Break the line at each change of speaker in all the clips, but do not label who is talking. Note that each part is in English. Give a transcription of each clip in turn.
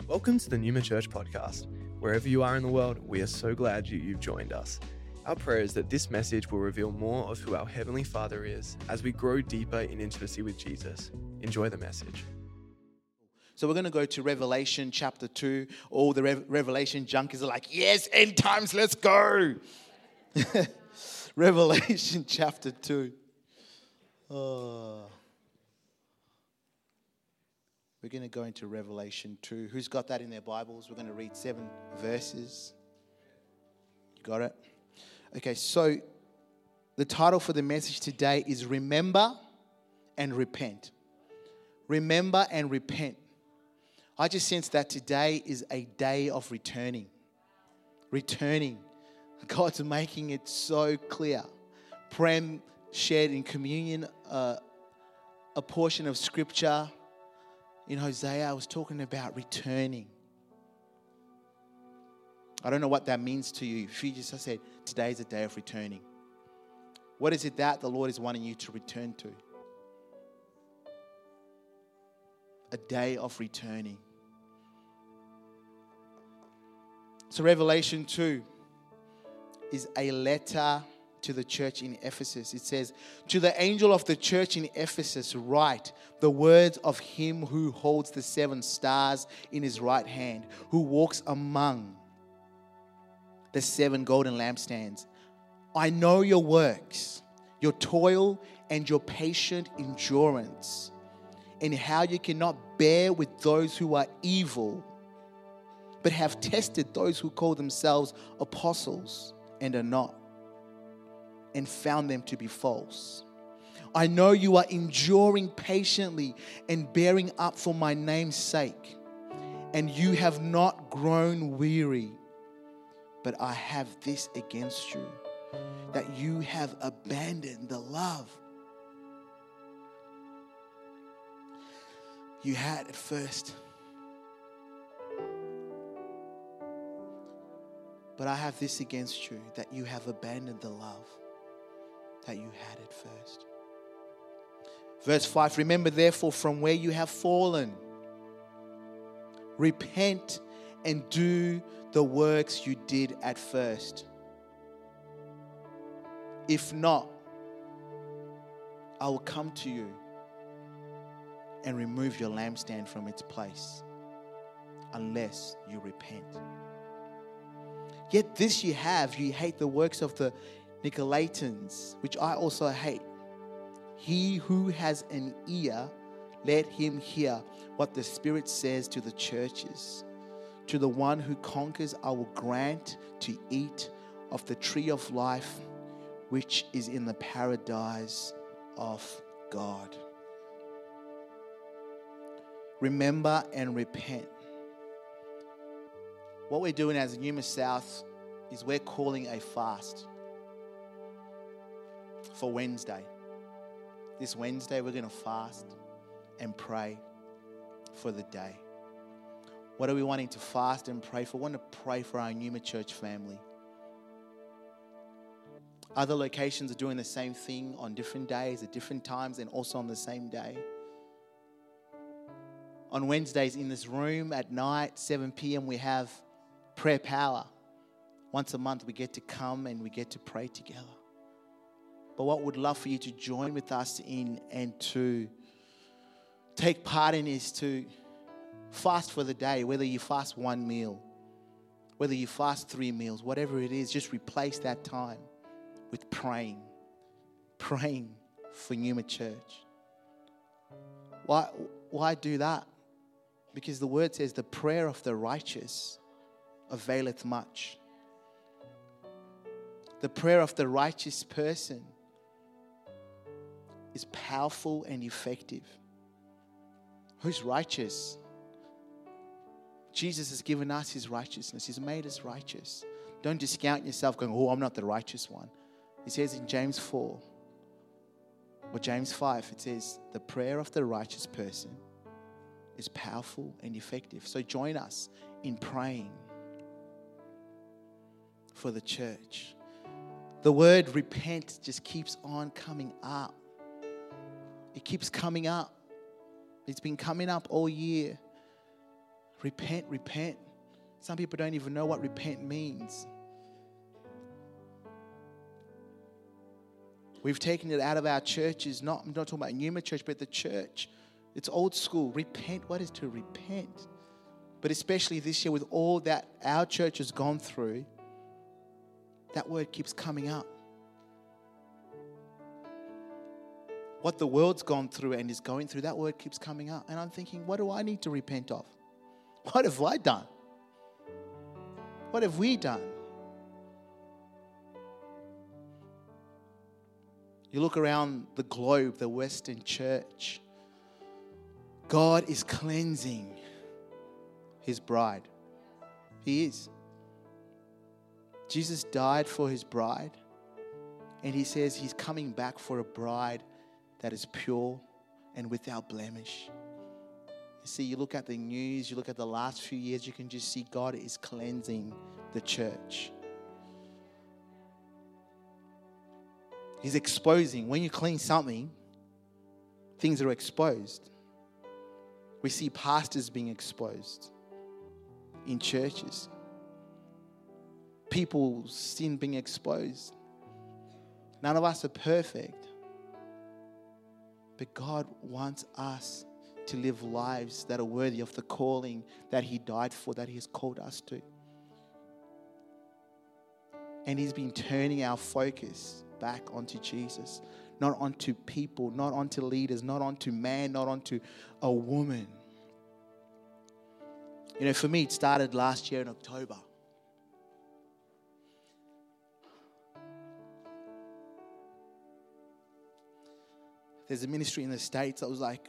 Welcome to the Numa Church podcast. Wherever you are in the world, we are so glad you've joined us. Our prayer is that this message will reveal more of who our Heavenly Father is as we grow deeper in intimacy with Jesus. Enjoy the message.
So we're going to go to Revelation chapter 2. All the Revelation junkies are like, yes, end times, let's go. Revelation chapter 2. We're going to go into Revelation 2. Who's got that in their Bibles? We're going to read 7 verses. You got it? Okay, so the title for the message today is Remember and Repent. Remember and repent. I just sense that today is a day of returning. Returning. God's making it so clear. Prem shared in communion a portion of scripture in Hosea. I was talking about returning. I don't know what that means to you. If you just said, today is a day of returning. What is it that the Lord is wanting you to return to? A day of returning. So Revelation 2 is a letter to the church in Ephesus. It says, to the angel of the church in Ephesus, write the words of him who holds the 7 stars in his right hand, who walks among the 7 golden lampstands. I know your works, your toil, and your patient endurance, and how you cannot bear with those who are evil, but have tested those who call themselves apostles and are not, and found them to be false. I know you are enduring patiently and bearing up for my name's sake, and you have not grown weary. But I have this against you, that you have abandoned the love you had at first. But I have this against you, that you have abandoned the love that you had at first. Verse 5, remember therefore from where you have fallen. Repent and do the works you did at first. If not, I will come to you and remove your lampstand from its place, unless you repent. Yet this you have, you hate the works of the Nicolaitans, which I also hate. He who has an ear, let him hear what the Spirit says to the churches. To the one who conquers, I will grant to eat of the tree of life, which is in the paradise of God. Remember and repent. What we're doing as Numa South is we're calling a fast for Wednesday. This Wednesday we're going to fast and pray for the day. What are we wanting to fast and pray for? We want to pray for our Numa Church family. Other locations are doing the same thing on different days, at different times, and also on the same day. On Wednesdays in this room at night, 7 p.m, we have prayer power. Once a month we get to come and we get to pray together. But what we'd love for you to join with us in and to take part in is to fast for the day. Whether you fast 1 meal, whether you fast 3 meals, whatever it is, just replace that time with praying for Numa Church. Why do that? Because the word says the prayer of the righteous availeth much. The prayer of the righteous person is powerful and effective. Who's righteous? Jesus has given us his righteousness. He's made us righteous. Don't discount yourself going, oh, I'm not the righteous one. It says in James 4 or James 5, it says the prayer of the righteous person is powerful and effective. So join us in praying for the church. The word repent just keeps on coming up. It keeps coming up. It's been coming up all year. Repent, repent. Some people don't even know what repent means. We've taken it out of our churches. I'm not talking about Numa Church, but the church. It's old school. Repent. What is to repent? But especially this year with all that our church has gone through, that word keeps coming up. What the world's gone through and is going through, that word keeps coming up. And I'm thinking, what do I need to repent of? What have I done? What have we done? You look around the globe, the Western church, God is cleansing His bride. He is. Jesus died for His bride, and He says He's coming back for a bride that is pure and without blemish. You see, you look at the news, you look at the last few years, you can just see God is cleansing the church. He's exposing. When you clean something, things are exposed. We see pastors being exposed in churches. People's sin being exposed. None of us are perfect. But God wants us to live lives that are worthy of the calling that He died for, that He has called us to. And He's been turning our focus back onto Jesus, not onto people, not onto leaders, not onto man, not onto a woman. You know, for me, it started last year in October. There's a ministry in the States. I was like,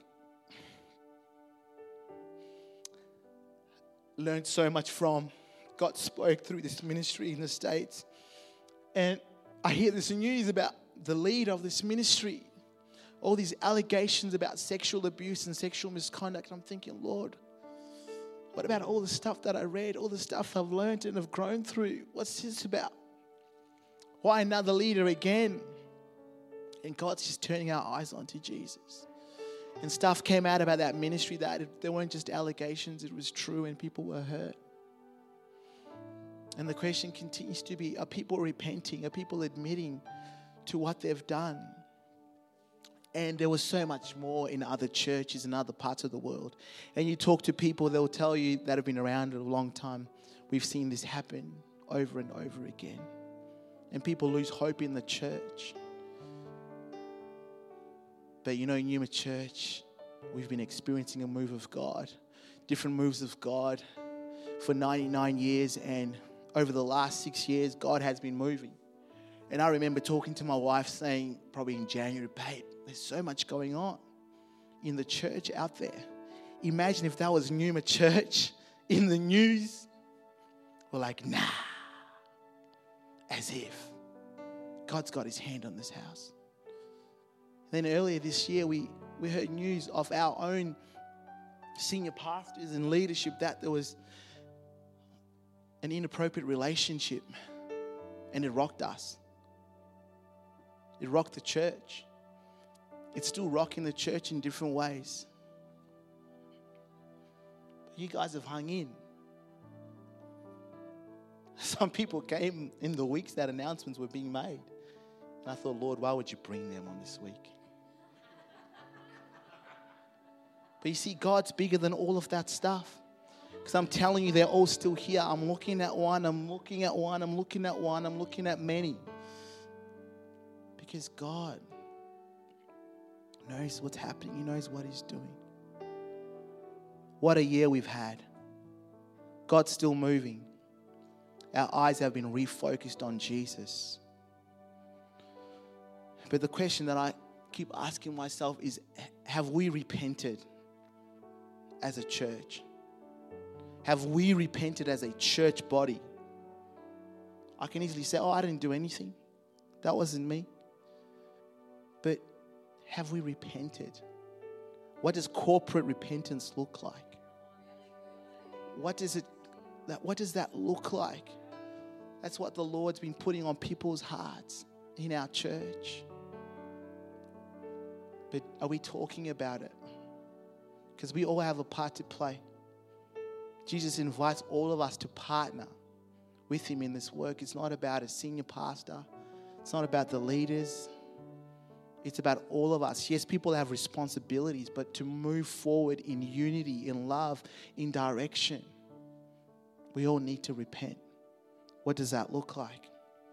learned so much from. God spoke through this ministry in the States. And I hear this news about the leader of this ministry. All these allegations about sexual abuse and sexual misconduct. I'm thinking, Lord, what about all the stuff that I read, all the stuff I've learned and have grown through? What's this about? Why another leader again? And God's just turning our eyes onto Jesus. And stuff came out about that ministry that there weren't just allegations, it was true and people were hurt. And the question continues to be, are people repenting? Are people admitting to what they've done? And there was so much more in other churches in other parts of the world. And you talk to people, they'll tell you that have been around a long time, we've seen this happen over and over again. And people lose hope in the church. But you know, in Numa Church, we've been experiencing a move of God, different moves of God for 99 years. And over the last 6 years, God has been moving. And I remember talking to my wife saying, probably in January, babe, there's so much going on in the church out there. Imagine if that was Numa Church in the news. We're like, nah, as if. God's got His hand on this house. Then earlier this year, we heard news of our own senior pastors and leadership that there was an inappropriate relationship, and it rocked us. It rocked the church. It's still rocking the church in different ways. But you guys have hung in. Some people came in the weeks that announcements were being made. And I thought, Lord, why would you bring them on this week? But you see, God's bigger than all of that stuff. Because I'm telling you, they're all still here. I'm looking at one, I'm looking at one, I'm looking at one, I'm looking at many. Because God knows what's happening. He knows what He's doing. What a year we've had. God's still moving. Our eyes have been refocused on Jesus. But the question that I keep asking myself is, have we repented as a church? Have we repented as a church body? I can easily say, I didn't do anything. That wasn't me. But have we repented? What does corporate repentance look like? What does that look like? That's what the Lord's been putting on people's hearts in our church. But are we talking about it? Because we all have a part to play. Jesus invites all of us to partner with him in this work. It's not about a senior pastor. It's not about the leaders. It's about all of us. Yes, people have responsibilities, but to move forward in unity, in love, in direction, we all need to repent. What does that look like?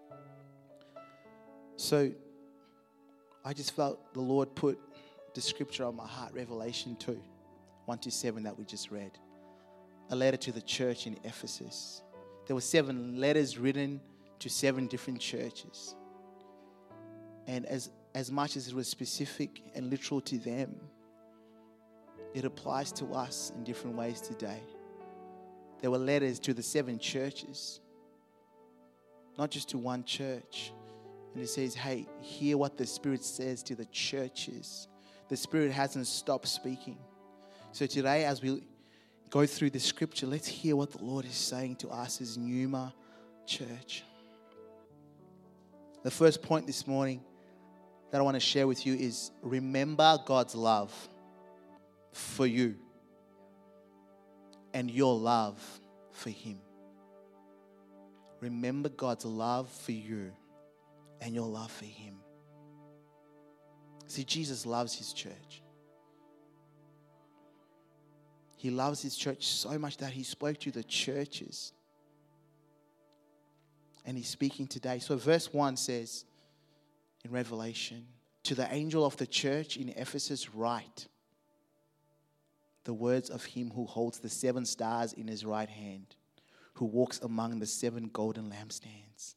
So I just felt the Lord put the scripture on my heart, Revelation 2, 1-7 that we just read. A letter to the church in Ephesus. There were 7 letters written to 7 different churches. And as much as it was specific and literal to them, it applies to us in different ways today. There were letters to the 7 churches, not just to one church. And it says, hey, hear what the Spirit says to the churches. The Spirit hasn't stopped speaking. So today, as we go through the scripture, let's hear what the Lord is saying to us as Numa Church. The first point this morning that I want to share with you is remember God's love for you and your love for him. Remember God's love for you and your love for him. See, Jesus loves his church. He loves his church so much that he spoke to the churches. And he's speaking today. So verse 1 says in Revelation, to the angel of the church in Ephesus write the words of him who holds the 7 stars in his right hand, who walks among the 7 golden lampstands.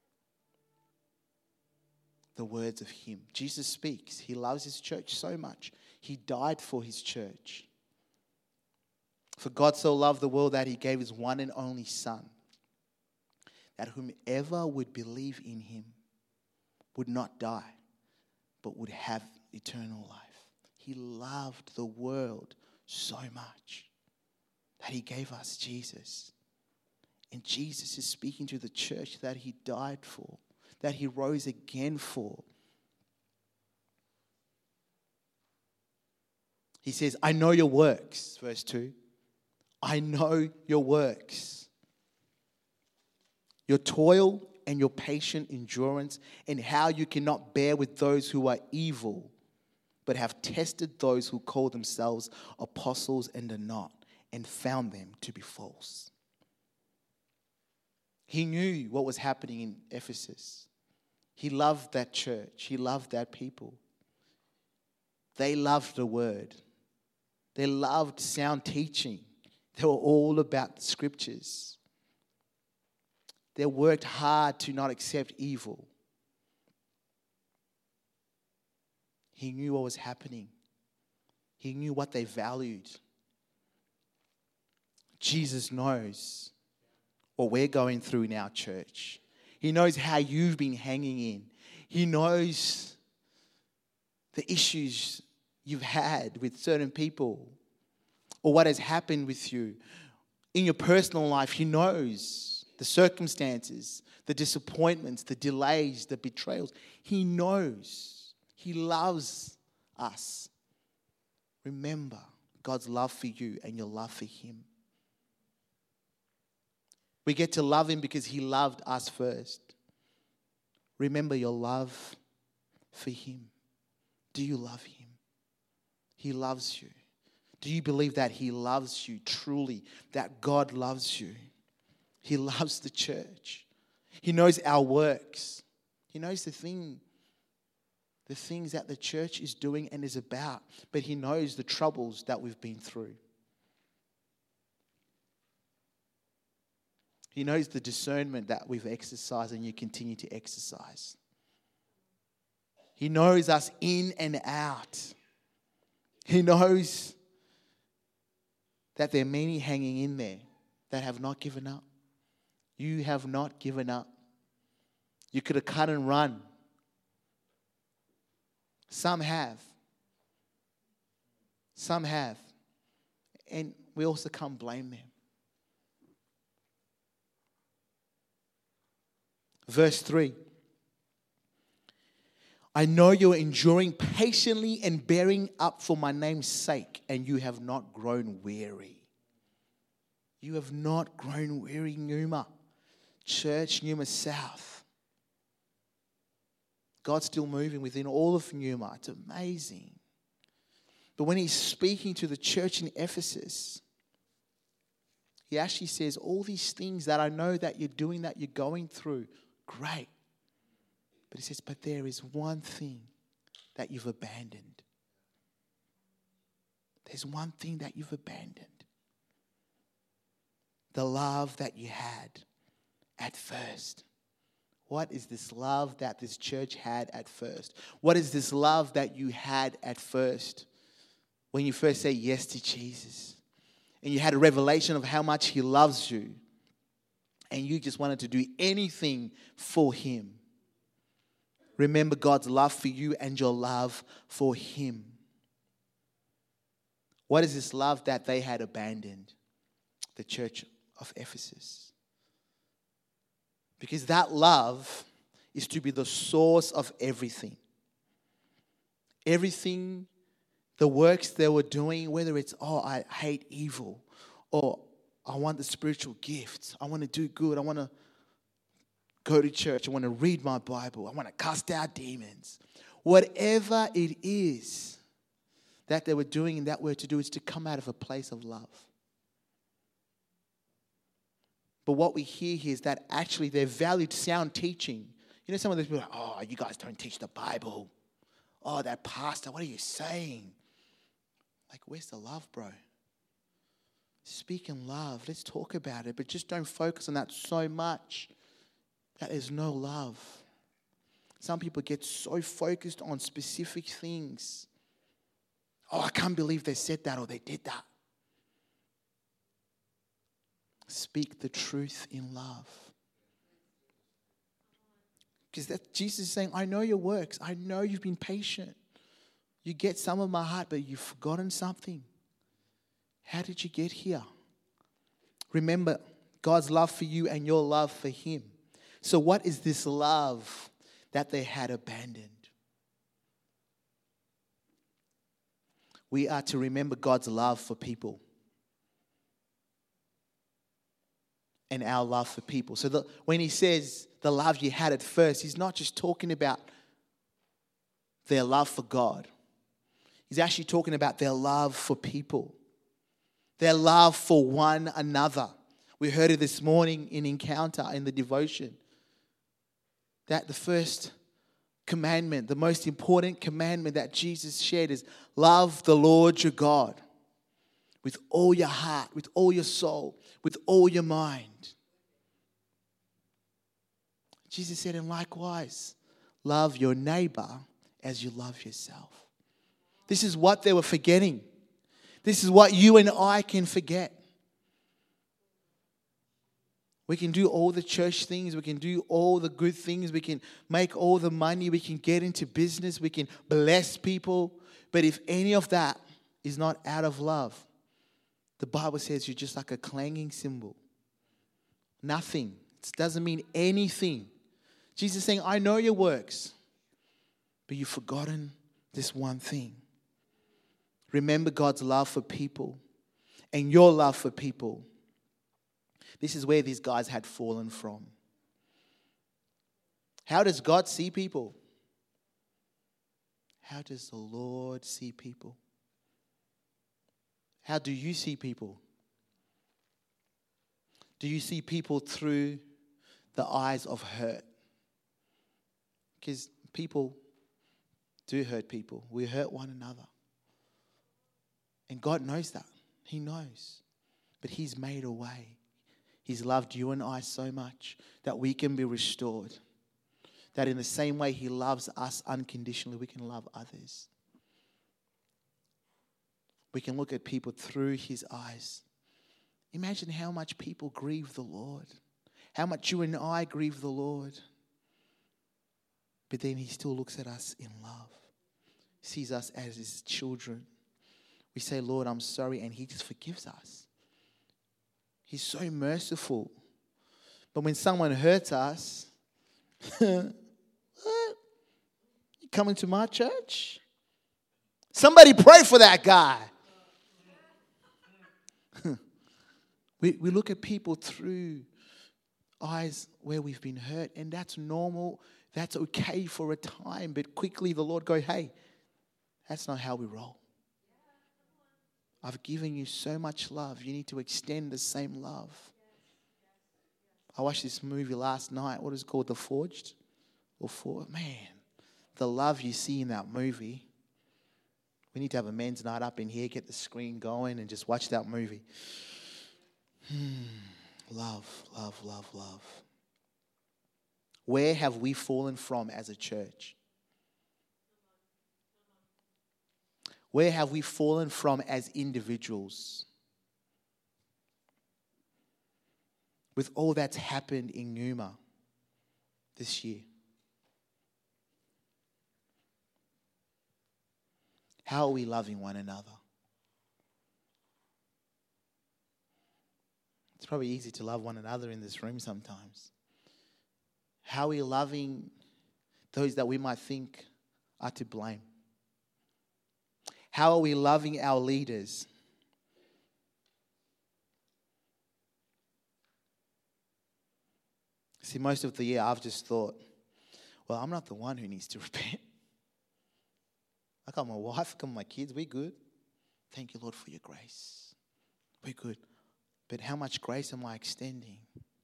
The words of him. Jesus speaks. He loves his church so much. He died for his church. For God so loved the world that he gave his one and only Son, that whomever would believe in him would not die, but would have eternal life. He loved the world so much that he gave us Jesus. And Jesus is speaking to the church that he died for, that he rose again for. He says, I know your works, verse 2. I know your works, your toil and your patient endurance, and how you cannot bear with those who are evil, but have tested those who call themselves apostles and are not, and found them to be false. He knew what was happening in Ephesus. He loved that church. He loved that people. They loved the word. They loved sound teaching. They were all about the scriptures. They worked hard to not accept evil. He knew what was happening. He knew what they valued. Jesus knows what we're going through in our church. He knows how you've been hanging in. He knows the issues you've had with certain people, or what has happened with you in your personal life. He knows the circumstances, the disappointments, the delays, the betrayals. He knows. He loves us. Remember God's love for you and your love for him. We get to love him because he loved us first. Remember your love for him. Do you love him? He loves you. Do you believe that he loves you truly, that God loves you? He loves the church. He knows our works. He knows the things that the church is doing and is about, but he knows the troubles that we've been through. He knows the discernment that we've exercised and you continue to exercise. He knows us in and out. He knows that there are many hanging in there that have not given up. You have not given up. You could have cut and run. Some have. Some have. And we also can't blame them. Verse 3. I know you are enduring patiently and bearing up for my name's sake, and you have not grown weary. You have not grown weary, Numa. Church, Numa South. God's still moving within all of Numa. It's amazing. But when he's speaking to the church in Ephesus, he actually says, all these things that I know that you're doing, that you're going through, great. But he says, but there is one thing that you've abandoned. There's one thing that you've abandoned. The love that you had at first. What is this love that this church had at first? What is this love that you had at first when you first say yes to Jesus? And you had a revelation of how much he loves you. And you just wanted to do anything for him. Remember God's love for you and your love for him. What is this love that they had abandoned? The church of Ephesus. Because that love is to be the source of everything. Everything, the works they were doing, whether it's, I hate evil, or I want the spiritual gifts, I want to do good, I want to go to church, I want to read my Bible, I want to cast out demons. Whatever it is that they were doing and that were to do is to come out of a place of love. But what we hear here is that actually they valued sound teaching. You know, some of those people are like, you guys don't teach the Bible. Oh, that pastor, what are you saying? Like, where's the love, bro? Speak in love. Let's talk about it. But just don't focus on that so much that there's no love. Some people get so focused on specific things. Oh, I can't believe they said that or they did that. Speak the truth in love. Because that Jesus is saying, I know your works. I know you've been patient. You get some of my heart, but you've forgotten something. How did you get here? Remember God's love for you and your love for him. So what is this love that they had abandoned? We are to remember God's love for people. And our love for people. So when he says the love you had at first, he's not just talking about their love for God. He's actually talking about their love for people. Their love for one another. We heard it this morning in Encounter, in the devotion. That the first commandment, the most important commandment that Jesus shared is love the Lord your God. With all your heart, with all your soul, with all your mind. Jesus said, and likewise, love your neighbor as you love yourself. This is what they were forgetting. This is what you and I can forget. We can do all the church things. We can do all the good things. We can make all the money. We can get into business. We can bless people. But if any of that is not out of love, the Bible says you're just like a clanging cymbal. Nothing. It doesn't mean anything. Jesus is saying, I know your works, but you've forgotten this one thing. Remember God's love for people and your love for people. This is where these guys had fallen from. How does God see people? How does the Lord see people? How do you see people? Do you see people through the eyes of hurt? Because people do hurt people. We hurt one another. And God knows that. He knows. But He's made a way. He's loved you and I so much that we can be restored. That in the same way He loves us unconditionally, we can love others. We can look at people through His eyes. Imagine how much people grieve the Lord. How much you and I grieve the Lord. But then He still looks at us in love. Sees us as His children. We say, Lord, I'm sorry, and He just forgives us. He's so merciful. But when someone hurts us, what? You coming to my church? Somebody pray for that guy. We look at people through eyes where we've been hurt, and that's normal. That's okay for a time, but quickly the Lord goes, hey, that's not how we roll. I've given you so much love. You need to extend the same love. I watched this movie last night. What is it called? The Forged? Man, the love you see in that movie. We need to have a men's night up in here, get the screen going and just watch that movie. Love, love, love, love. Where have we fallen from as a church? Where have we fallen from as individuals? With all that's happened in Numa this year. How are we loving one another? It's probably easy to love one another in this room sometimes. How are we loving those that we might think are to blame? How are we loving our leaders? See, most of the year I've just thought, well, I'm not the one who needs to repent. I got my wife, I got my kids, we're good. Thank you, Lord, for your grace. We're good. But how much grace am I extending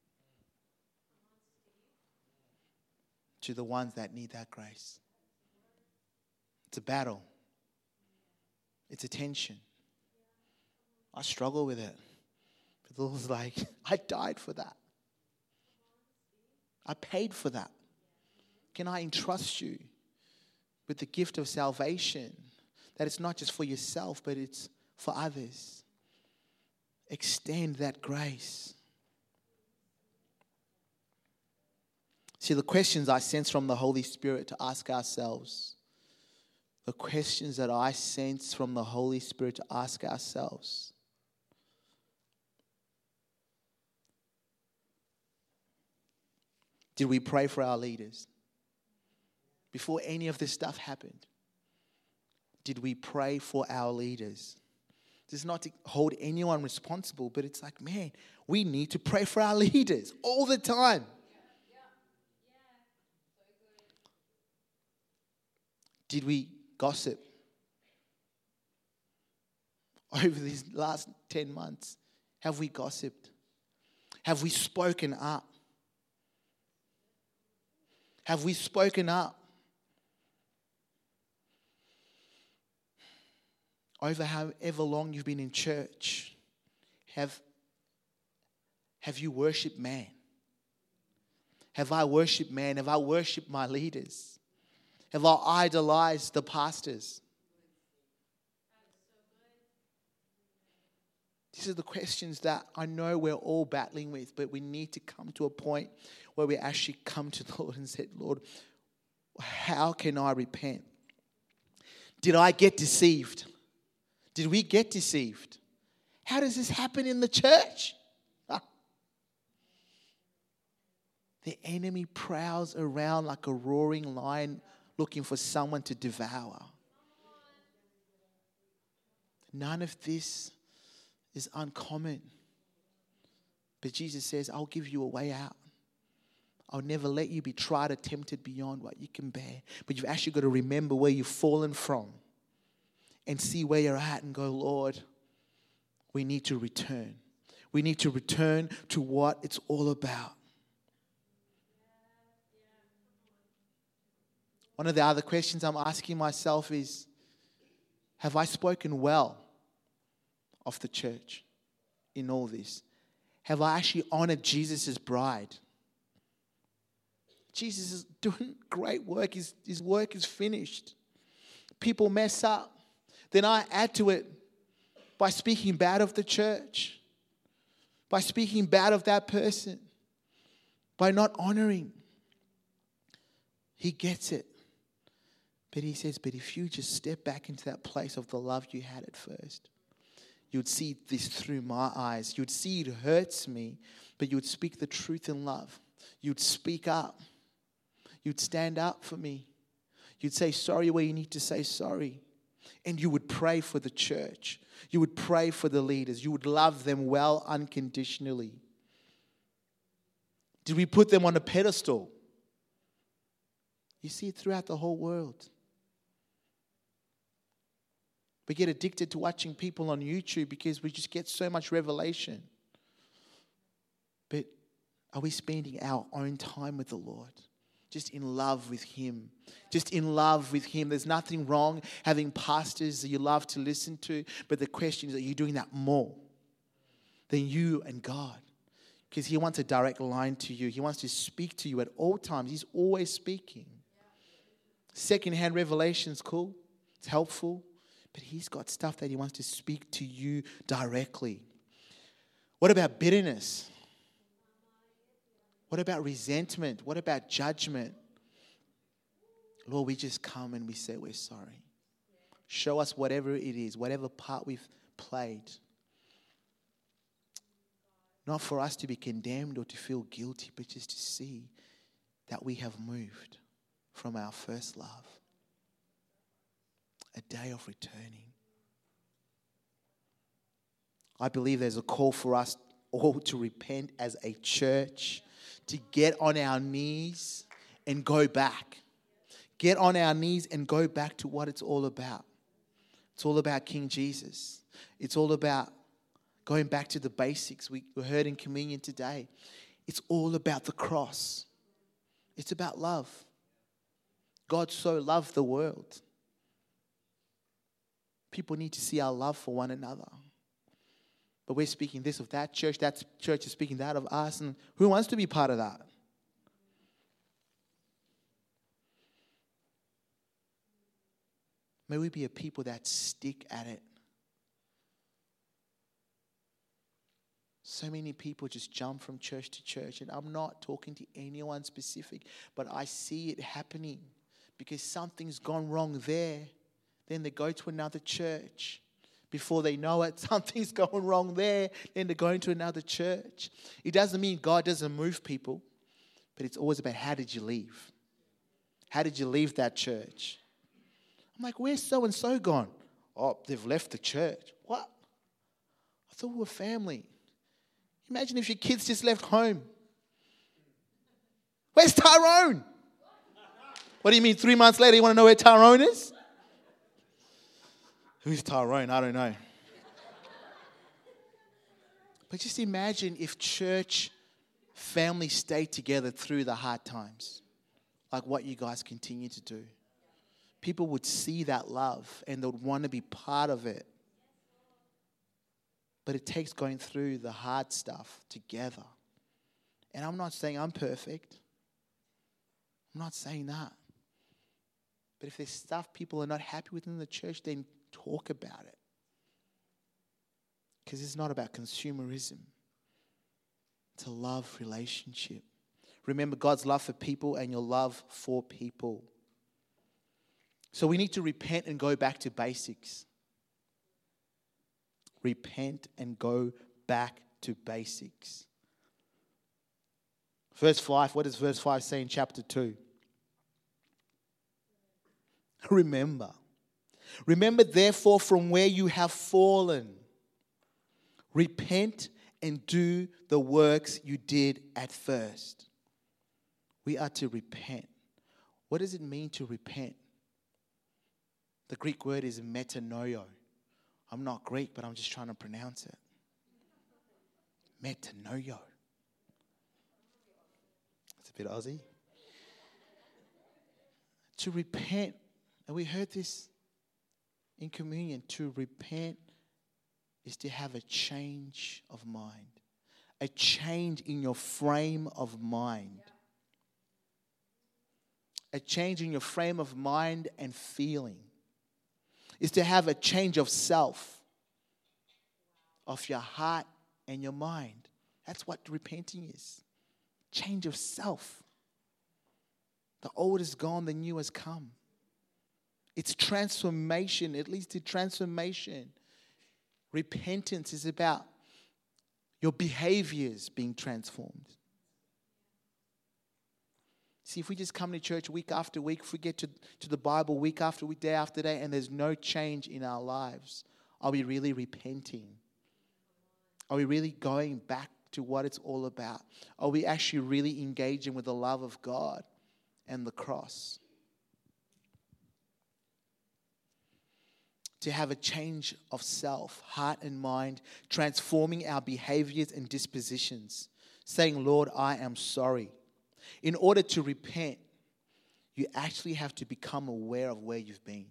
to the ones that need that grace? It's a battle. It's a tension. I struggle with it. But the Lord's like, I died for that. I paid for that. Can I entrust you with the gift of salvation? That it's not just for yourself, but it's for others. Extend that grace. See, the questions I sense from the Holy Spirit to ask ourselves, the questions that I sense from the Holy Spirit to ask ourselves. Did we pray for our leaders? Before any of this stuff happened, did we pray for our leaders? This is not to hold anyone responsible, but it's like, man, we need to pray for our leaders all the time. Did we gossip over these last 10 months? Have we gossiped? Have we spoken up? Have we spoken up? Over however long you've been in church, have you worshipped man? Have I worshipped man? Have I worshipped my leaders? Have I idolized the pastors? These are the questions that I know we're all battling with, but we need to come to a point where we actually come to the Lord and say, Lord, how can I repent? Did I get deceived? Did we get deceived? How does this happen in the church? The enemy prowls around like a roaring lion looking for someone to devour. None of this is uncommon. But Jesus says, I'll give you a way out. I'll never let you be tried or tempted beyond what you can bear. But you've actually got to remember where you've fallen from and see where you're at and go, Lord, we need to return. We need to return to what it's all about. One of the other questions I'm asking myself is, have I spoken well of the church in all this? Have I actually honored Jesus' bride? Jesus is doing great work. His work is finished. People mess up. Then I add to it by speaking bad of the church, by speaking bad of that person, by not honoring. He gets it. But he says, but if you just step back into that place of the love you had at first, you'd see this through my eyes. You'd see it hurts me, but you would speak the truth in love. You'd speak up. You'd stand up for me. You'd say sorry where you need to say sorry. And you would pray for the church. You would pray for the leaders. You would love them well unconditionally. Did we put them on a pedestal? You see it throughout the whole world. We get addicted to watching people on YouTube because we just get so much revelation. But are we spending our own time with the Lord? Just in love with Him. Just in love with Him. There's nothing wrong having pastors that you love to listen to. But the question is, are you doing that more than you and God? Because He wants a direct line to you. He wants to speak to you at all times. He's always speaking. Secondhand revelation is cool. It's helpful. But He's got stuff that He wants to speak to you directly. What about bitterness? What about resentment? What about judgment? Lord, we just come and we say we're sorry. Show us whatever it is, whatever part we've played. Not for us to be condemned or to feel guilty, but just to see that we have moved from our first love. A day of returning. I believe there's a call for us all to repent as a church, to get on our knees and go back. Get on our knees and go back to what it's all about. It's all about King Jesus. It's all about going back to the basics. We heard in communion today. It's all about the cross. It's about love. God so loved the world. People need to see our love for one another. But we're speaking this of that church is speaking that of us. And who wants to be part of that? May we be a people that stick at it. So many people just jump from church to church. And I'm not talking to anyone specific, but I see it happening because something's gone wrong there. Then they go to another church. Before they know it, something's going wrong there. Then they're going to another church. It doesn't mean God doesn't move people, but it's always about how did you leave? How did you leave that church? I'm like, where's so-and-so gone? Oh, they've left the church. What? I thought we were family. Imagine if your kids just left home. Where's Tyrone? What do you mean 3 months later you want to know where Tyrone is? Who's Tyrone? I don't know. But just imagine if church family stayed together through the hard times, like what you guys continue to do. People would see that love and they would want to be part of it. But it takes going through the hard stuff together. And I'm not saying I'm perfect. I'm not saying that. But if there's stuff people are not happy with in the church, then talk about it. Because it's not about consumerism. It's a love relationship. Remember God's love for people and your love for people. So we need to repent and go back to basics. Repent and go back to basics. Verse 5, what does verse 5 say in chapter 2? Remember therefore from where you have fallen. Repent and do the works you did at first. We are to repent. What does it mean to repent? The Greek word is metanoio. I'm not Greek, but I'm just trying to pronounce it. Metanoio. It's a bit Aussie. To repent. And we heard this in communion. To repent is to have a change of mind. A change in your frame of mind. A change in your frame of mind and feeling. Is to have a change of self. Of your heart and your mind. That's what repenting is. Change of self. The old is gone, the new has come. It's transformation. It leads to transformation. Repentance is about your behaviors being transformed. See, if we just come to church week after week, if we get to the Bible week after week, day after day, and there's no change in our lives, are we really repenting? Are we really going back to what it's all about? Are we actually really engaging with the love of God and the cross? To have a change of self, heart and mind, transforming our behaviors and dispositions, saying, Lord, I am sorry. In order to repent, you actually have to become aware of where you've been.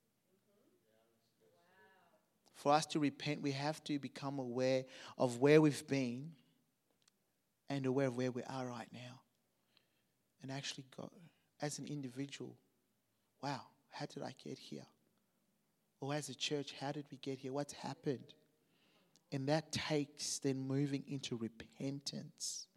For us to repent, we have to become aware of where we've been and aware of where we are right now. And actually go, as an individual, wow, how did I get here? Or as a church, how did we get here? What's happened? And that takes then moving into repentance.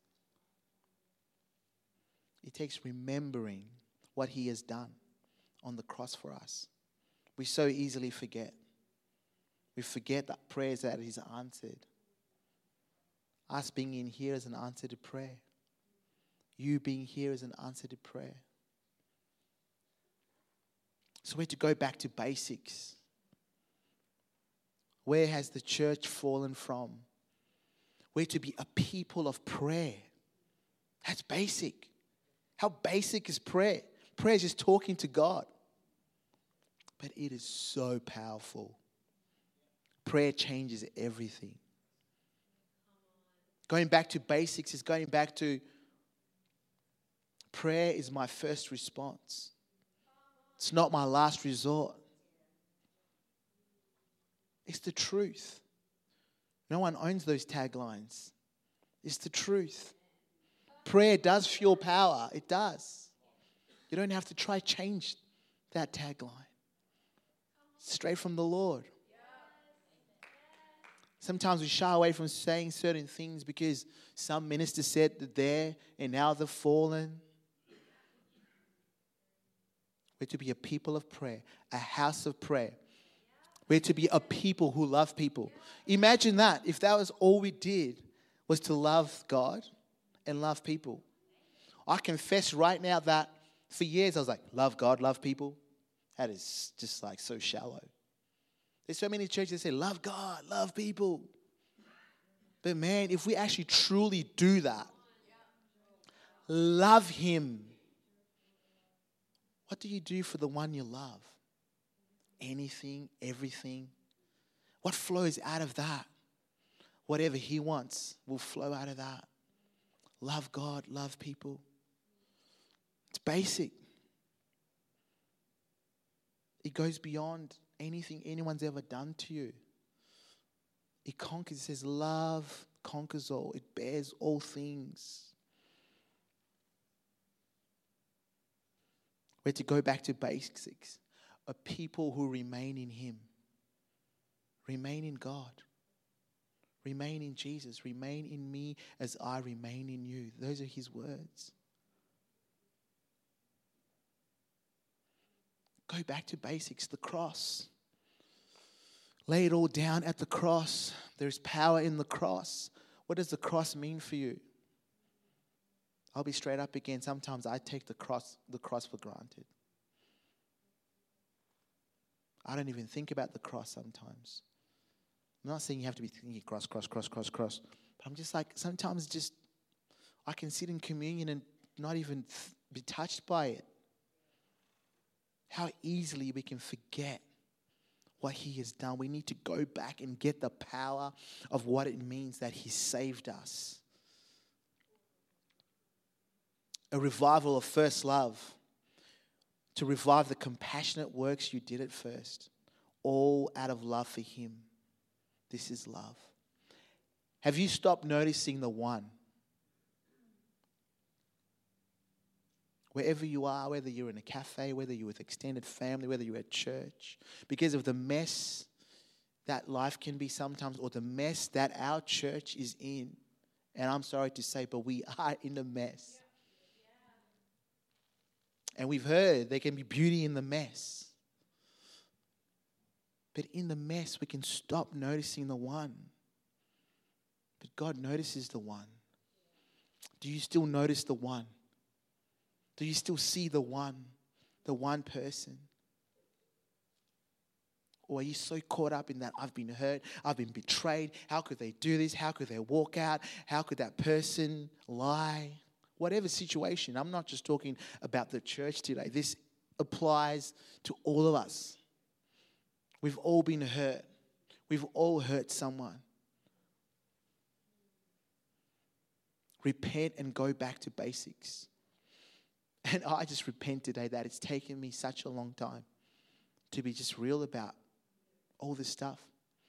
It takes remembering what He has done on the cross for us. We so easily forget. We forget that prayers that He's answered. Us being in here is an answer to prayer. You being here is an answer to prayer. So we have to go back to basics. Where has the church fallen from? We're to be a people of prayer. That's basic. How basic is prayer? Prayer is just talking to God. But it is so powerful. Prayer changes everything. Going back to basics is going back to prayer is my first response. It's not my last resort. It's the truth. No one owns those taglines. It's the truth. Prayer does fuel power. It does. You don't have to try change that tagline. Straight from the Lord. Sometimes we shy away from saying certain things because some minister said that there and now they've fallen. We're to be a people of prayer, a house of prayer. We're to be a people who love people. Imagine that if that was all we did was to love God and love people. I confess right now that for years I was like, love God, love people. That is just like so shallow. There's so many churches that say, love God, love people. But man, if we actually truly do that, love Him, what do you do for the one you love? Anything, everything. What flows out of that? Whatever He wants will flow out of that. Love God, love people. It's basic. It goes beyond anything anyone's ever done to you. It conquers. It says love conquers all. It bears all things. We're to go back to basics. A people who remain in Him. Remain in God. Remain in Jesus. Remain in me as I remain in you. Those are His words. Go back to basics. The cross. Lay it all down at the cross. There's power in the cross. What does the cross mean for you? I'll be straight up again. Sometimes I take the cross for granted. I don't even think about the cross sometimes. I'm not saying you have to be thinking cross. But I'm just like, sometimes just, I can sit in communion and not even be touched by it. How easily we can forget what He has done. We need to go back and get the power of what it means that He saved us. A revival of first love. To revive the compassionate works you did at first. All out of love for Him. This is love. Have you stopped noticing the one? Wherever you are, whether you're in a cafe, whether you're with extended family, whether you're at church, because of the mess that life can be sometimes, or the mess that our church is in. And I'm sorry to say, but we are in a mess. And we've heard there can be beauty in the mess. But in the mess, we can stop noticing the one. But God notices the one. Do you still notice the one? Do you still see the one person? Or are you so caught up in that, I've been hurt, I've been betrayed, how could they do this, how could they walk out, how could that person lie? Whatever situation, I'm not just talking about the church today. This applies to all of us. We've all been hurt. We've all hurt someone. Repent and go back to basics. And I just repent today that it's taken me such a long time to be just real about all this stuff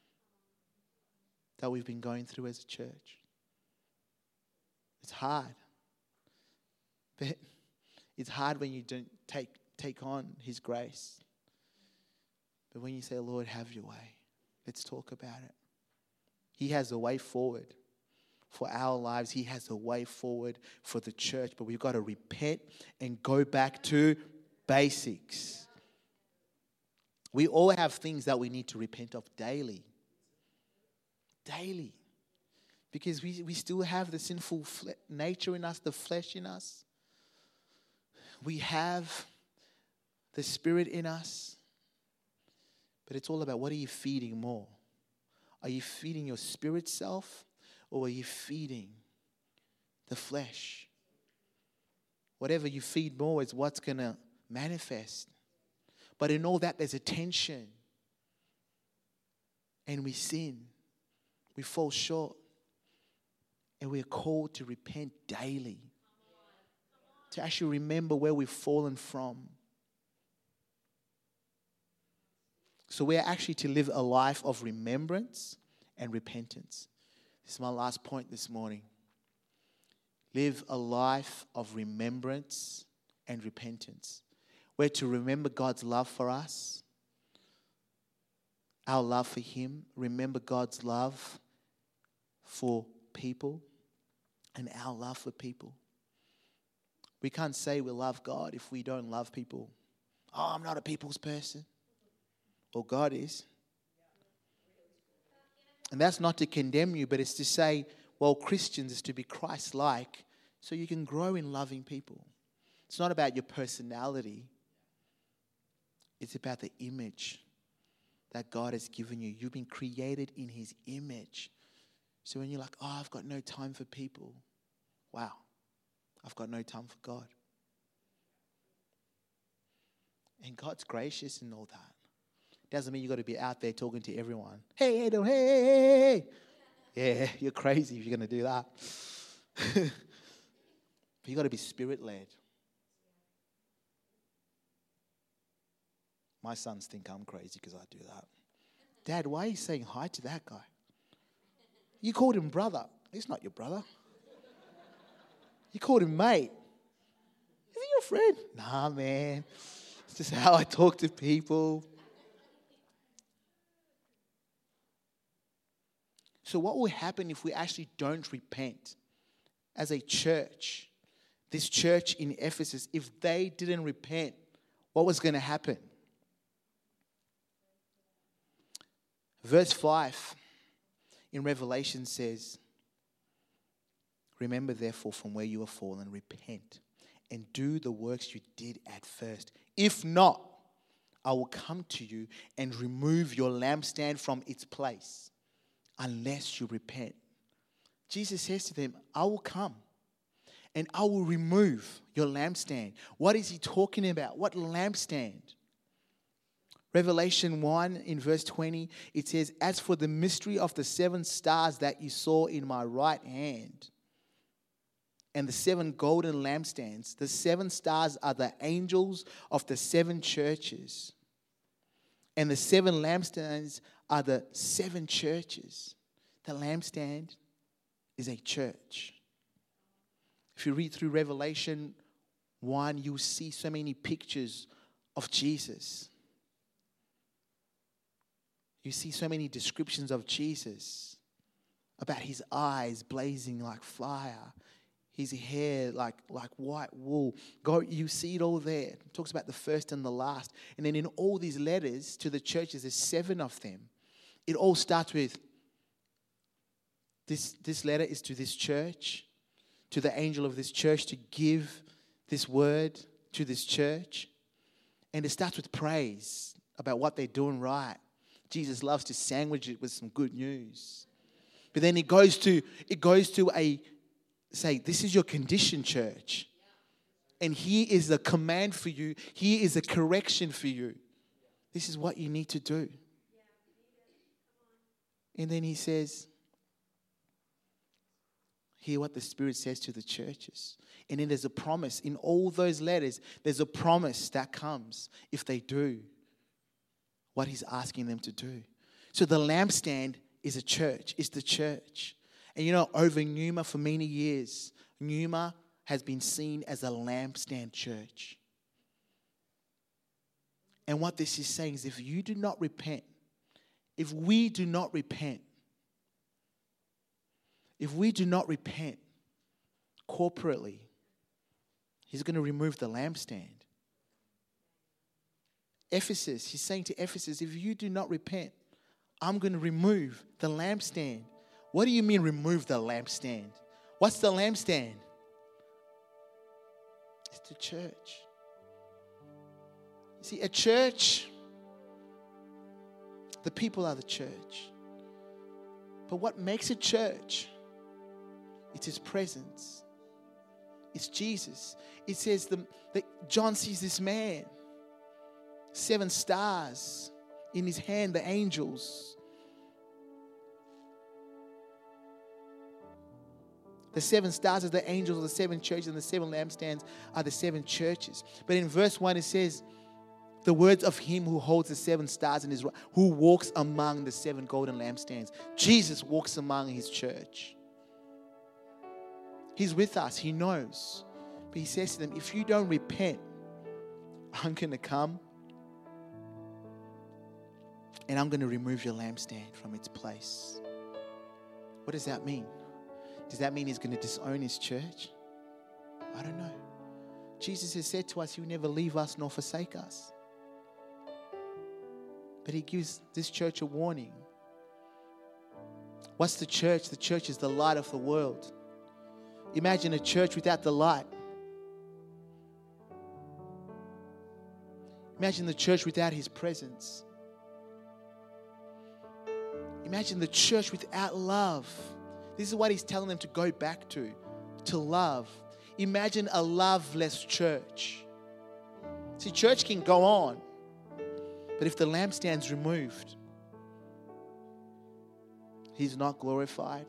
that we've been going through as a church. It's hard. But it's hard when you don't take on His grace. But when you say, Lord, have your way, let's talk about it. He has a way forward for our lives. He has a way forward for the church. But we've got to repent and go back to basics. We all have things that we need to repent of daily. Daily. Because we still have the sinful nature in us, the flesh in us. We have the Spirit in us. But it's all about, what are you feeding more? Are you feeding your spirit self, or are you feeding the flesh? Whatever you feed more is what's going to manifest. But in all that, there's a tension. And we sin. We fall short. And we are called to repent daily. To actually remember where we've fallen from. So we are actually to live a life of remembrance and repentance. This is my last point this morning. Live a life of remembrance and repentance. We're to remember God's love for us, our love for Him, remember God's love for people, and our love for people. We can't say we love God if we don't love people. Oh, I'm not a people's person. Well, God is. And that's not to condemn you, but it's to say, well, Christians is to be Christ-like so you can grow in loving people. It's not about your personality. It's about the image that God has given you. You've been created in His image. So when you're like, oh, I've got no time for people. Wow, I've got no time for God. And God's gracious and all that. Doesn't mean you've got to be out there talking to everyone. Hey, hey, hey, hey, hey. Yeah, you're crazy if you're going to do that. But you've got to be Spirit-led. My sons think I'm crazy because I do that. Dad, why are you saying hi to that guy? You called him brother. He's not your brother. You called him mate. Is he your friend? Nah, man. It's just how I talk to people. So what will happen if we actually don't repent as a church? This church in Ephesus, if they didn't repent, what was going to happen? Verse 5 in Revelation says, remember therefore from where you have fallen, repent and do the works you did at first. If not, I will come to you and remove your lampstand from its place unless you repent. Jesus says to them, I will come and I will remove your lampstand. What is He talking about? What lampstand? Revelation 1 in verse 20, it says, as for the mystery of the 7 stars that you saw in my right hand and the 7 golden lampstands, the 7 stars are the angels of the 7 churches. And the 7 lampstands are the 7 churches. The lampstand is a church. If you read through Revelation 1, you'll see so many pictures of Jesus. You see so many descriptions of Jesus about His eyes blazing like fire, His hair like white wool. You see it all there. It talks about the first and the last. And then in all these letters to the churches, there's 7 of them. It all starts with, this letter is to this church, to the angel of this church, to give this word to this church. And it starts with praise about what they're doing right. Jesus loves to sandwich it with some good news. But then it goes to say, this is your condition, church. And here is a command for you. Here is a correction for you. This is what you need to do. And then he says, hear what the Spirit says to the churches. And then there's a promise. In all those letters, there's a promise that comes if they do what he's asking them to do. So the lampstand is a church. It's the church. And you know, over Numa for many years, Numa has been seen as a lampstand church. And what this is saying is if you do not repent, if we do not repent corporately, he's going to remove the lampstand. Ephesus, he's saying to Ephesus, if you do not repent, I'm going to remove the lampstand. What do you mean remove the lampstand? What's the lampstand? It's the church. You see, a church, the people are the church. But what makes a church? It's his presence. It's Jesus. It says that John sees this man, 7 stars in his hand, the angels. The 7 stars are the angels of the 7 churches, and the 7 lampstands are the 7 churches. But in verse 1 it says, the words of him who holds the 7 stars in his right, who walks among the 7 golden lampstands. Jesus walks among his church. He's with us. He knows. But he says to them, if you don't repent, I'm going to come and I'm going to remove your lampstand from its place. What does that mean? Does that mean he's going to disown his church? I don't know. Jesus has said to us, he will never leave us nor forsake us. But he gives this church a warning. What's the church? The church is the light of the world. Imagine a church without the light. Imagine the church without his presence. Imagine the church without love. This is what he's telling them to go back to love. Imagine a loveless church. See, church can go on, but if the lampstand's removed, he's not glorified.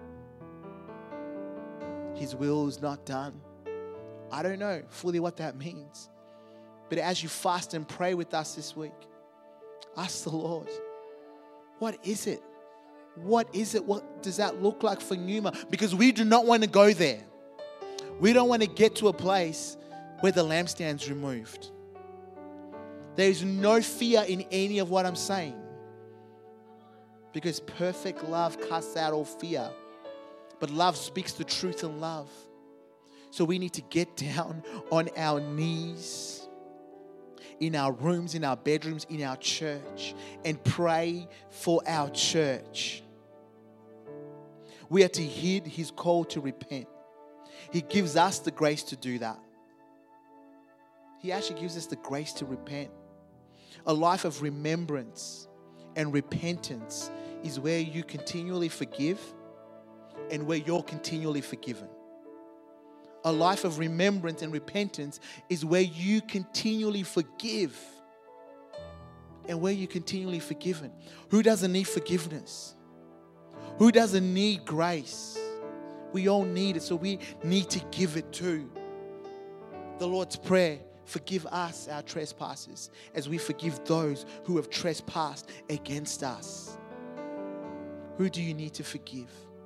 His will is not done. I don't know fully what that means. But as you fast and pray with us this week, ask the Lord, what is it? What is it? What does that look like for Numa? Because we do not want to go there. We don't want to get to a place where the lampstand's removed. There is no fear in any of what I'm saying. Because perfect love casts out all fear. But love speaks the truth in love. So we need to get down on our knees in our rooms, in our bedrooms, in our church, and pray for our church. We are to heed his call to repent. He gives us the grace to do that. He actually gives us the grace to repent. A life of remembrance and repentance is where you continually forgive and where you're continually forgiven. A life of remembrance and repentance is where you continually forgive and where you're continually forgiven. Who doesn't need forgiveness? Who doesn't need grace? We all need it, so we need to give it too. The Lord's Prayer, forgive us our trespasses as we forgive those who have trespassed against us. Who do you need to forgive?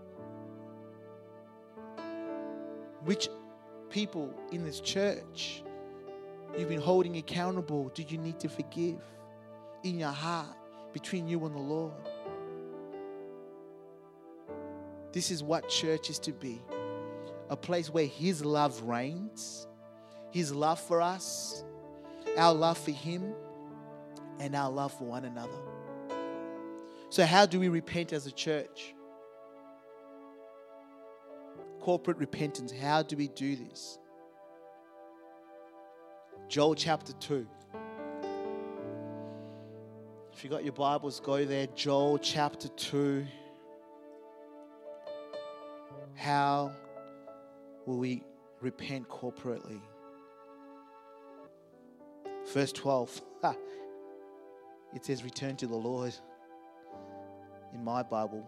Which people in this church you've been holding accountable do you need to forgive in your heart between you and the Lord? This is what church is to be. A place where his love reigns. His love for us. Our love for him. And our love for one another. So how do we repent as a church? Corporate repentance. How do we do this? Joel chapter 2. If you got your Bibles, go there. Joel chapter 2. How will we repent corporately? Verse 12. It says, return to the Lord in my Bible.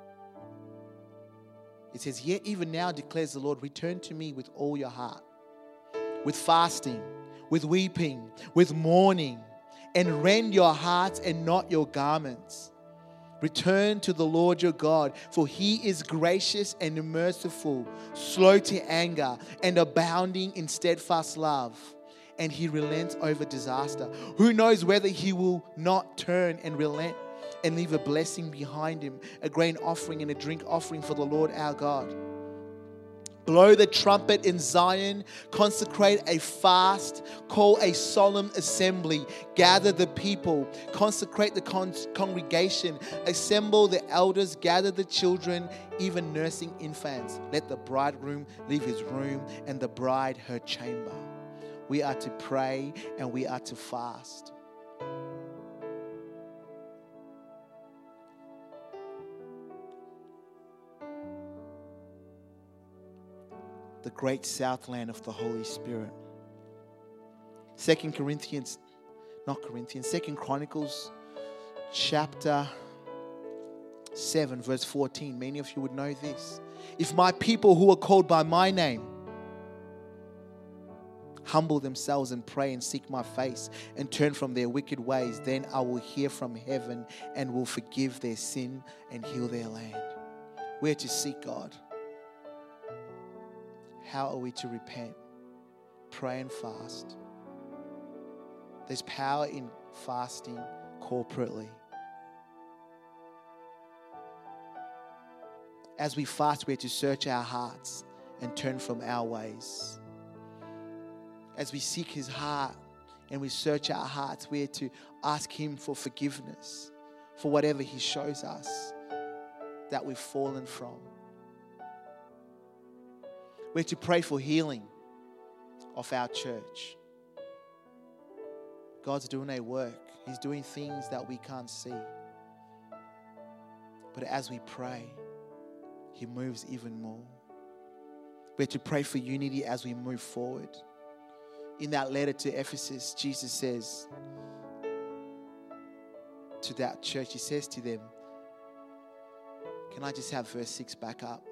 It says, yet even now declares the Lord, return to me with all your heart, with fasting, with weeping, with mourning, and rend your hearts and not your garments. Return to the Lord your God, for he is gracious and merciful, slow to anger, and abounding in steadfast love. And he relents over disaster. Who knows whether he will not turn and relent and leave a blessing behind him, a grain offering and a drink offering for the Lord our God. Blow the trumpet in Zion, consecrate a fast, call a solemn assembly, gather the people, consecrate the congregation, assemble the elders, gather the children, even nursing infants. Let the bridegroom leave his room and the bride her chamber. We are to pray and we are to fast. The great southland of the Holy Spirit. 2 Chronicles chapter 7 verse 14. Many of you would know this. If my people who are called by my name humble themselves and pray and seek my face and turn from their wicked ways, then I will hear from heaven and will forgive their sin and heal their land. We're to seek God. How are we to repent? Pray and fast. There's power in fasting corporately. As we fast, we're to search our hearts and turn from our ways. As we seek his heart and we search our hearts, we're to ask him for forgiveness for whatever he shows us that we've fallen from. We're to pray for healing of our church. God's doing a work. He's doing things that we can't see. But as we pray, he moves even more. We're to pray for unity as we move forward. In that letter to Ephesus, Jesus says to that church, he says to them, can I just have verse 6 back up?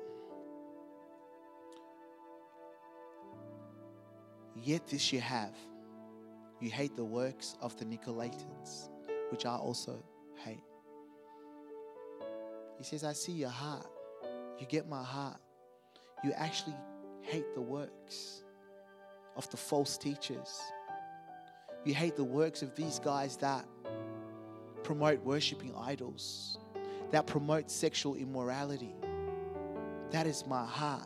Yet this you have. You hate the works of the Nicolaitans, which I also hate. He says, I see your heart. You get my heart. You actually hate the works of the false teachers. You hate the works of these guys that promote worshiping idols, that promote sexual immorality. That is my heart.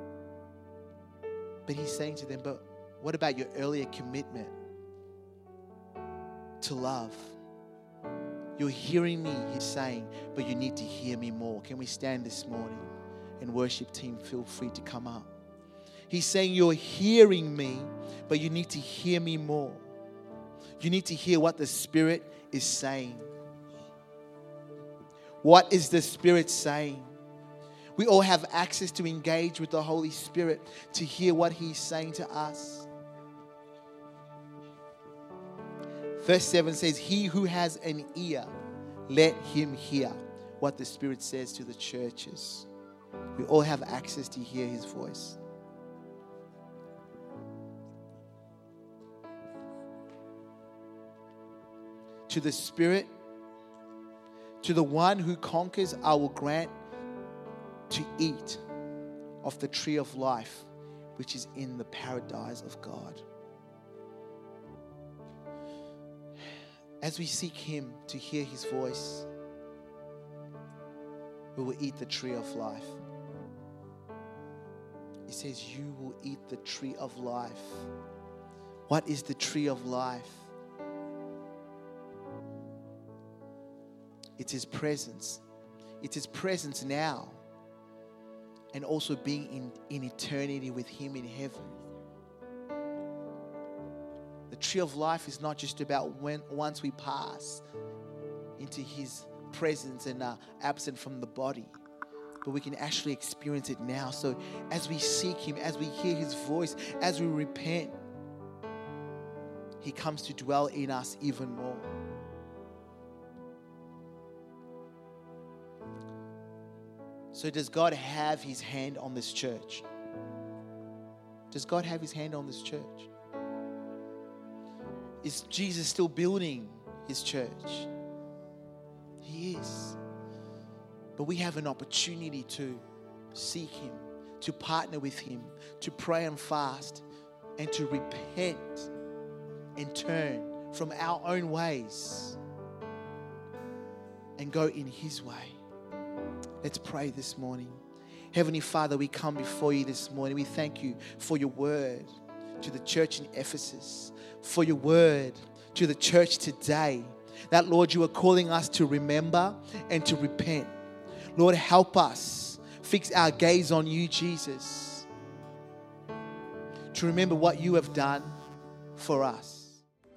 But he's saying to them, but what about your earlier commitment to love? You're hearing me, he's saying, but you need to hear me more. Can we stand this morning? And worship team, feel free to come up. He's saying you're hearing me, but you need to hear me more. You need to hear what the Spirit is saying. What is the Spirit saying? We all have access to engage with the Holy Spirit to hear what he's saying to us. Verse 7 says, he who has an ear, let him hear what the Spirit says to the churches. We all have access to hear his voice. To the Spirit, to the one who conquers, I will grant to eat of the tree of life, which is in the paradise of God. As we seek him to hear his voice, we will eat the tree of life. It says, you will eat the tree of life. What is the tree of life? It's his presence. It's his presence now. And also being in eternity with him in heaven. tree of life is not just about once we pass into His presence and are absent from the body, but we can actually experience it now. So as we seek Him, as we hear His voice, as we repent, He comes to dwell in us even more. So does God have His hand on this church? Does God have His hand on this church? Is Jesus still building His church? He is. But we have an opportunity to seek Him, to partner with Him, to pray and fast, and to repent and turn from our own ways and go in His way. Let's pray this morning. Heavenly Father, we come before You this morning. We thank You for Your word to the church in Ephesus, for Your word to the church today, that, Lord, You are calling us to remember and to repent. Lord, help us fix our gaze on You, Jesus, to remember what You have done for us.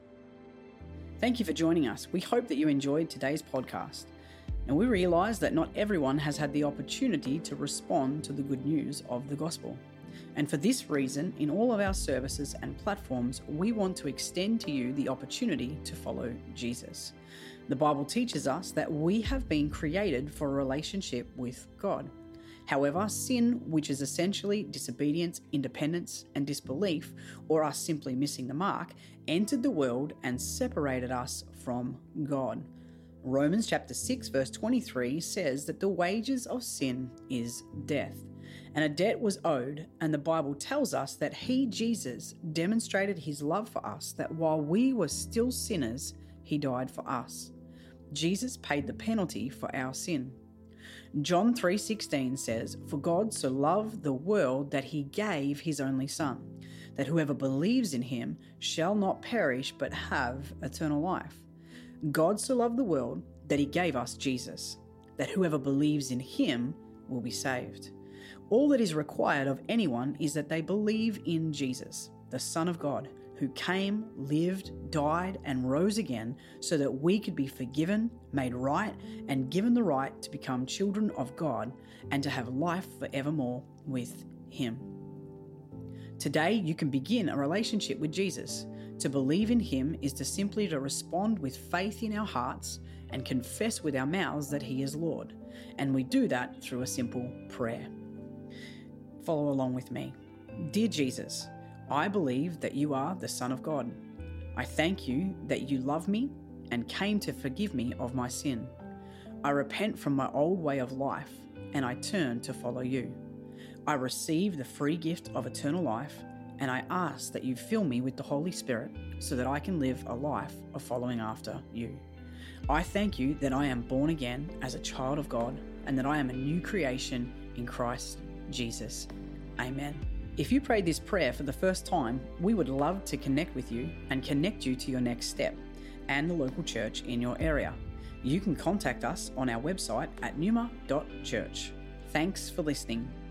Thank you for joining us. We hope that you enjoyed today's podcast. And we realize that not everyone has had the opportunity to respond to the good news of the gospel. And for this reason, in all of our services and platforms, we want to extend to you the opportunity to follow Jesus. The Bible teaches us that we have been created for a relationship with God. However, sin, which is essentially disobedience, independence, and disbelief, or us simply missing the mark, entered the world and separated us from God. Romans chapter 6 verse 23 says that the wages of sin is death. And a debt was owed, and the Bible tells us that He, Jesus, demonstrated His love for us, that while we were still sinners, He died for us. Jesus paid the penalty for our sin. John 3:16 says, "For God so loved the world that He gave His only Son, that whoever believes in Him shall not perish but have eternal life." God so loved the world that He gave us Jesus, that whoever believes in Him will be saved. All that is required of anyone is that they believe in Jesus, the Son of God, who came, lived, died, and rose again so that we could be forgiven, made right, and given the right to become children of God and to have life forevermore with Him. Today, you can begin a relationship with Jesus. To believe in Him is to simply to respond with faith in our hearts and confess with our mouths that He is Lord. And we do that through a simple prayer. Follow along with me. Dear Jesus, I believe that You are the Son of God. I thank You that You love me and came to forgive me of my sin. I repent from my old way of life and I turn to follow You. I receive the free gift of eternal life, and I ask that You fill me with the Holy Spirit so that I can live a life of following after You. I thank You that I am born again as a child of God and that I am a new creation in Christ Jesus. Amen. If you prayed this prayer for the first time, we would love to connect with you and connect you to your next step and the local church in your area. You can contact us on our website at numa.church. Thanks for listening.